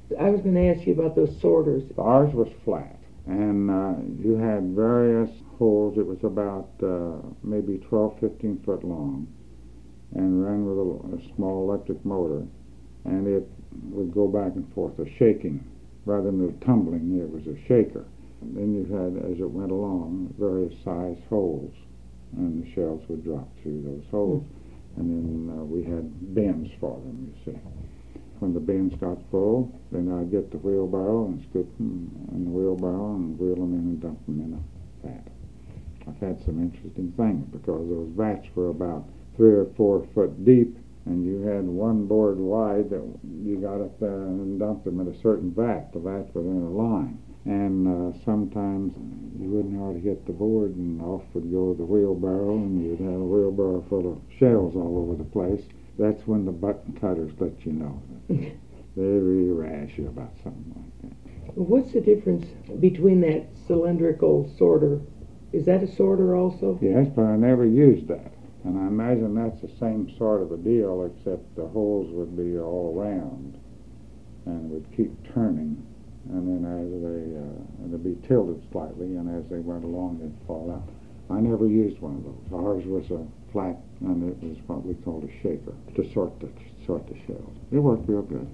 I was going to ask you about those sorters. Ours was flat, and you had various holes. It was about maybe 12, 15 foot long, and ran with a small electric motor, and it would go back and forth, a shaking. Rather than a tumbling, it was a shaker. And then you had, as it went along, various size holes, and the shells would drop through those holes. And then we had bins for them, you see. When the bins got full, then I'd get the wheelbarrow and scoop them in the wheelbarrow and wheel them in and dump them in a vat. I've had some interesting things because those vats were about 3 or 4 foot deep, and you had one board wide that you got up there and dumped them in a certain vat. The vats were in a line. And sometimes you wouldn't hardly hit the board, and off would go the wheelbarrow, and you'd have a wheelbarrow full of shells all over the place. That's when the button cutters let you know that they really rash you about something like that. What's the difference between that cylindrical sorter? Is that a sorter also? Yes, but I never used that. And I imagine that's the same sort of a deal, except the holes would be all round and would keep turning. And then as they'd be tilted slightly, and as they went along, they'd fall out. I never used one of those. Ours was a flat, and it was what we called a shaker to sort the shells. It worked real good.